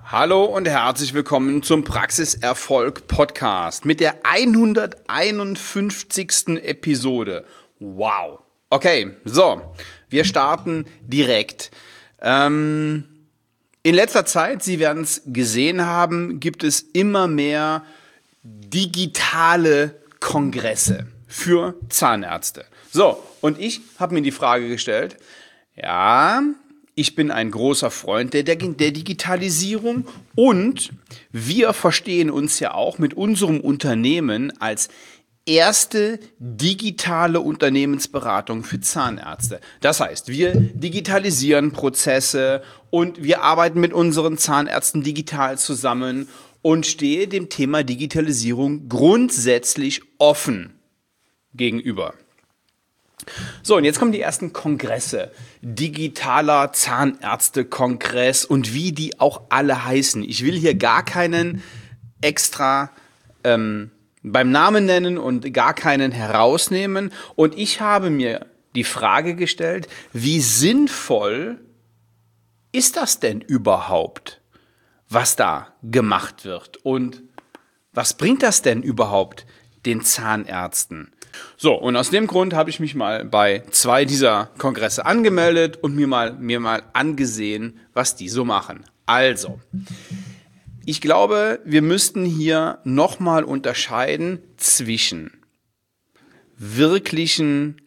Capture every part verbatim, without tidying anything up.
Hallo und herzlich willkommen zum Praxiserfolg Podcast mit der hunderteinundfünfzigsten Episode. Wow. Okay, so, wir starten direkt. Ähm, in letzter Zeit, Sie werden es gesehen haben, gibt es immer mehr digitale Kongresse für Zahnärzte. So, und ich habe mir die Frage gestellt, ja, ich bin ein großer Freund der, der, der Digitalisierung und wir verstehen uns ja auch mit unserem Unternehmen als erste digitale Unternehmensberatung für Zahnärzte. Das heißt, wir digitalisieren Prozesse und wir arbeiten mit unseren Zahnärzten digital zusammen und stehe dem Thema Digitalisierung grundsätzlich offen gegenüber. So, und jetzt kommen die ersten Kongresse. Digitaler Zahnärztekongress und wie die auch alle heißen. Ich will hier gar keinen extra ähm, beim Namen nennen und gar keinen herausnehmen. Und ich habe mir die Frage gestellt, wie sinnvoll ist das denn überhaupt, was da gemacht wird? Und was bringt das denn überhaupt den Zahnärzten? So, und aus dem Grund habe ich mich mal bei zwei dieser Kongresse angemeldet und mir mal, mir mal angesehen, was die so machen. Also, ich glaube, wir müssten hier nochmal unterscheiden zwischen wirklichen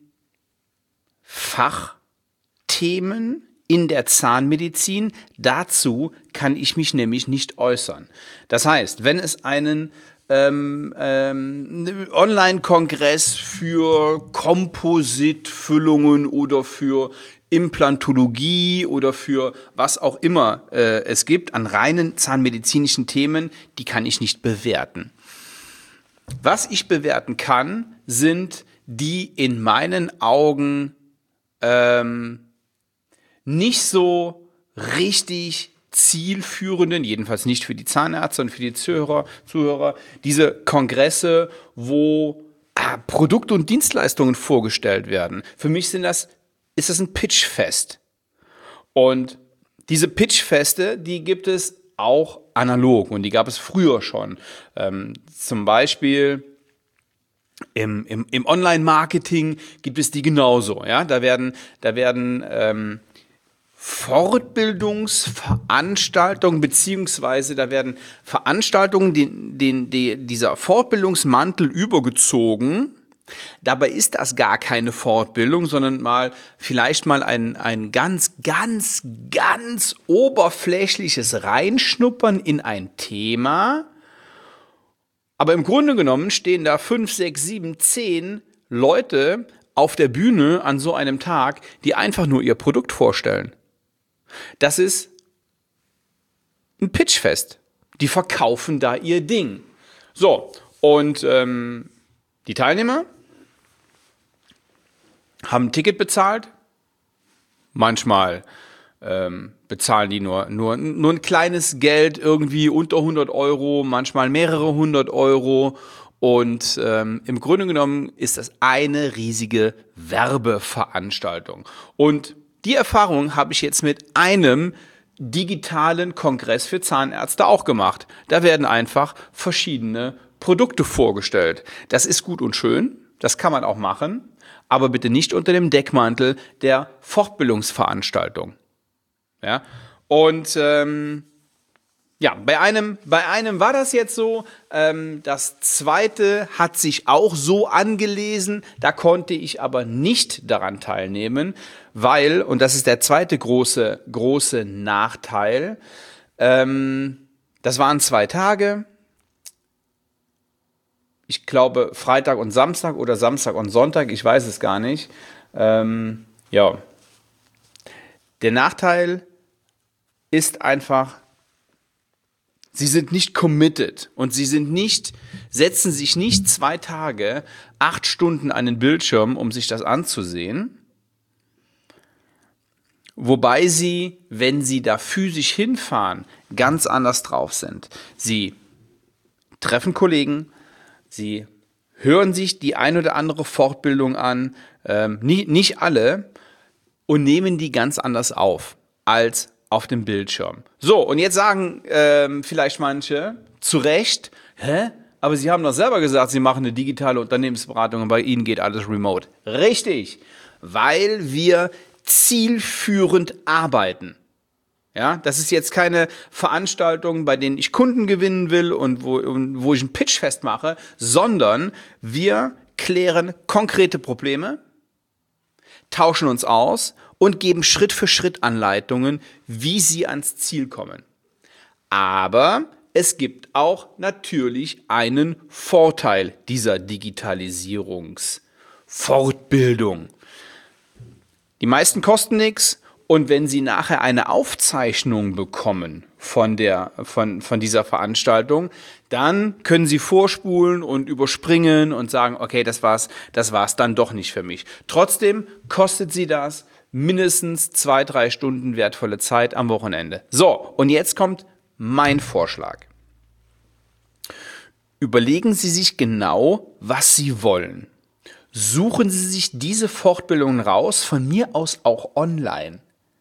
Fachthemen in der Zahnmedizin. Dazu kann ich mich nämlich nicht äußern. Das heißt, wenn es einen Ähm, ähm, Online-Kongress für Kompositfüllungen oder für Implantologie oder für was auch immer äh, es gibt an reinen zahnmedizinischen Themen, die kann ich nicht bewerten. Was ich bewerten kann, sind die in meinen Augen ähm, nicht so richtig zielführenden, jedenfalls nicht für die Zahnärzte und für die Zuhörer, Zuhörer diese Kongresse, wo ah, Produkte und Dienstleistungen vorgestellt werden. Für mich sind das, ist das ein Pitchfest. Und diese Pitchfeste, die gibt es auch analog und die gab es früher schon. Ähm, zum Beispiel im, im, im Online-Marketing gibt es die genauso. Ja? Da werden, da werden ähm, Fortbildungsveranstaltungen, beziehungsweise da werden Veranstaltungen den, den, den, dieser Fortbildungsmantel übergezogen. Dabei ist das gar keine Fortbildung, sondern mal vielleicht mal ein, ein ganz, ganz, ganz oberflächliches Reinschnuppern in ein Thema. Aber im Grunde genommen stehen da fünf, sechs, sieben, zehn Leute auf der Bühne an so einem Tag, die einfach nur ihr Produkt vorstellen. Das ist ein Pitchfest. Die verkaufen da ihr Ding. So, und ähm, die Teilnehmer haben ein Ticket bezahlt. Manchmal ähm, bezahlen die nur, nur, nur ein kleines Geld, irgendwie unter hundert Euro, manchmal mehrere hundert Euro. Und ähm, im Grunde genommen ist das eine riesige Werbeveranstaltung. Und die Erfahrung habe ich jetzt mit einem digitalen Kongress für Zahnärzte auch gemacht. Da werden einfach verschiedene Produkte vorgestellt. Das ist gut und schön, das kann man auch machen, aber bitte nicht unter dem Deckmantel der Fortbildungsveranstaltung. Ja, und ähm, ja, bei einem, bei einem war das jetzt so. Ähm, das zweite hat sich auch so angelesen. Da konnte ich aber nicht daran teilnehmen, weil, und das ist der zweite große, große Nachteil, ähm, das waren zwei Tage. Ich glaube Freitag und Samstag oder Samstag und Sonntag, ich weiß es gar nicht. Ähm, ja, der Nachteil ist einfach, sie sind nicht committed und sie sind nicht, setzen sich nicht zwei Tage, acht Stunden an den Bildschirm, um sich das anzusehen. Wobei sie, wenn sie da physisch hinfahren, ganz anders drauf sind. Sie treffen Kollegen, sie hören sich die ein oder andere Fortbildung an, ähm, nicht, nicht alle, und nehmen die ganz anders auf als auf dem Bildschirm. So, und jetzt sagen ähm, vielleicht manche zu Recht, hä? Aber Sie haben doch selber gesagt, Sie machen eine digitale Unternehmensberatung und bei Ihnen geht alles remote. Richtig, weil wir zielführend arbeiten. Ja, das ist jetzt keine Veranstaltung, bei denen ich Kunden gewinnen will und wo, und wo ich einen Pitch festmache, sondern wir klären konkrete Probleme, tauschen uns aus und geben Schritt für Schritt Anleitungen, wie Sie ans Ziel kommen. Aber es gibt auch natürlich einen Vorteil dieser Digitalisierungsfortbildung. Die meisten kosten nichts. Und wenn Sie nachher eine Aufzeichnung bekommen von, der, von, von dieser Veranstaltung, dann können Sie vorspulen und überspringen und sagen, okay, das war's, das war's dann doch nicht für mich. Trotzdem kostet Sie das mindestens zwei, drei Stunden wertvolle Zeit am Wochenende. So, und jetzt kommt mein Vorschlag. Überlegen Sie sich genau, was Sie wollen. Suchen Sie sich diese Fortbildungen raus, von mir aus auch online.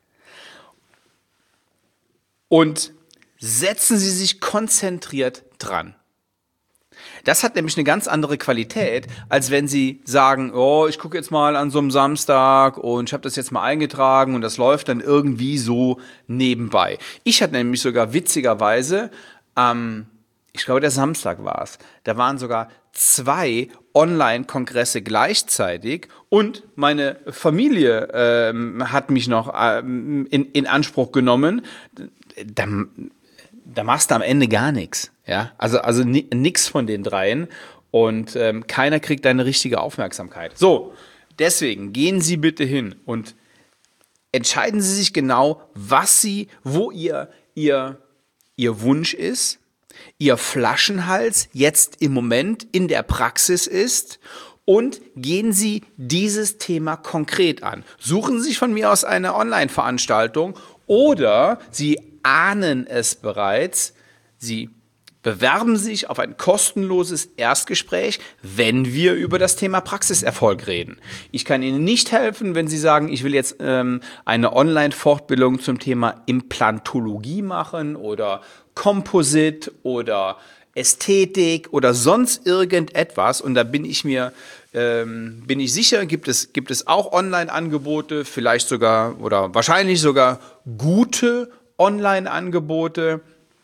Und setzen Sie sich konzentriert dran. Das hat nämlich eine ganz andere Qualität, als wenn Sie sagen, oh, ich gucke jetzt mal an so einem Samstag und ich habe das jetzt mal eingetragen und das läuft dann irgendwie so nebenbei. Ich hatte nämlich sogar witzigerweise, ähm, ich glaube der Samstag war es, da waren sogar zwei Online-Kongresse gleichzeitig und meine Familie ähm, hat mich noch ähm, in, in Anspruch genommen. Da, da machst du am Ende gar nichts. Ja? Also, also ni, nix von den dreien und ähm, keiner kriegt deine richtige Aufmerksamkeit. So, deswegen gehen Sie bitte hin und entscheiden Sie sich genau, was Sie, wo Ihr, Ihr, Ihr Wunsch ist, Ihr Flaschenhals jetzt im Moment in der Praxis ist und gehen Sie dieses Thema konkret an. Suchen Sie sich von mir aus eine Online-Veranstaltung oder Sie ahnen es bereits, Sie bewerben sich auf ein kostenloses Erstgespräch, wenn wir über das Thema Praxiserfolg reden. Ich kann Ihnen nicht helfen, wenn Sie sagen, ich will jetzt ähm, eine Online-Fortbildung zum Thema Implantologie machen oder Composite oder Ästhetik oder sonst irgendetwas. Und da bin ich mir ähm, bin ich sicher, gibt es, gibt es auch Online-Angebote, vielleicht sogar oder wahrscheinlich sogar gute Online-Angebote.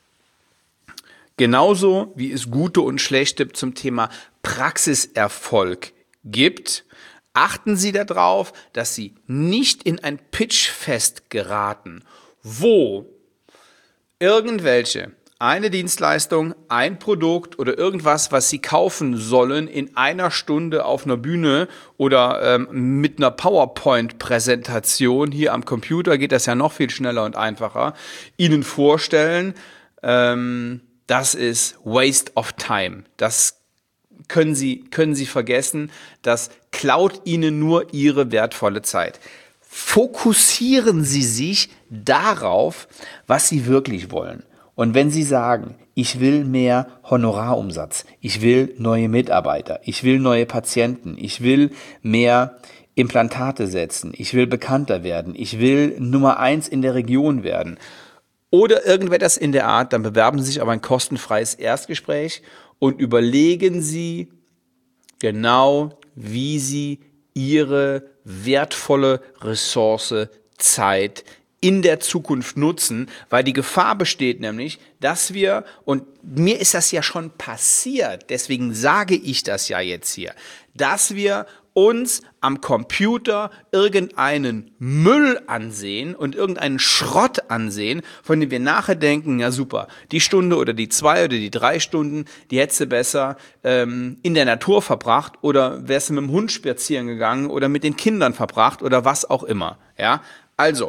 Genauso wie es gute und schlechte zum Thema Praxiserfolg gibt, achten Sie darauf, dass Sie nicht in ein Pitchfest geraten, wo irgendwelche, eine Dienstleistung, ein Produkt oder irgendwas, was Sie kaufen sollen, in einer Stunde auf einer Bühne oder ähm, mit einer PowerPoint-Präsentation, hier am Computer geht das ja noch viel schneller und einfacher, Ihnen vorstellen, ähm, das ist Waste of Time. Das können Sie, können Sie vergessen. Das klaut Ihnen nur Ihre wertvolle Zeit. Fokussieren Sie sich darauf, was Sie wirklich wollen. Und wenn Sie sagen, ich will mehr Honorarumsatz, ich will neue Mitarbeiter, ich will neue Patienten, ich will mehr Implantate setzen, ich will bekannter werden, ich will Nummer eins in der Region werden, oder irgendetwas in der Art, dann bewerben Sie sich auf ein kostenfreies Erstgespräch und überlegen Sie genau, wie Sie Ihre wertvolle Ressource Zeit in der Zukunft nutzen, weil die Gefahr besteht nämlich, dass wir, und mir ist das ja schon passiert, deswegen sage ich das ja jetzt hier, dass wir uns am Computer irgendeinen Müll ansehen und irgendeinen Schrott ansehen, von dem wir nachher denken, ja super, die Stunde oder die zwei oder die drei Stunden, die hättest du besser ähm, in der Natur verbracht oder wärst du mit dem Hund spazieren gegangen oder mit den Kindern verbracht oder was auch immer. Ja, also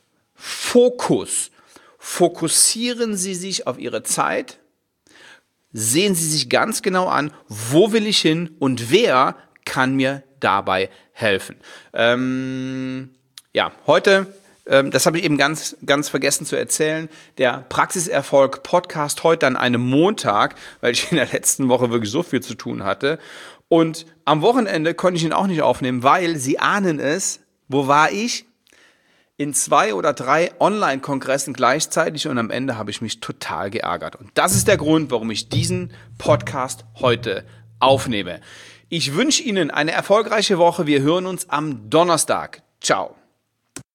Fokus. Fokussieren Sie sich auf Ihre Zeit, sehen Sie sich ganz genau an, wo will ich hin und wer kann mir dabei helfen. Ähm, ja, heute, ähm, das habe ich eben ganz, ganz vergessen zu erzählen, der Praxiserfolg Podcast heute an einem Montag, weil ich in der letzten Woche wirklich so viel zu tun hatte. Und am Wochenende konnte ich ihn auch nicht aufnehmen, weil Sie ahnen es, wo war ich? in zwei oder drei Online-Kongressen gleichzeitig und am Ende habe ich mich total geärgert. Und das ist der Grund, warum ich diesen Podcast heute aufnehme. Ich wünsche Ihnen eine erfolgreiche Woche. Wir hören uns am Donnerstag. Ciao.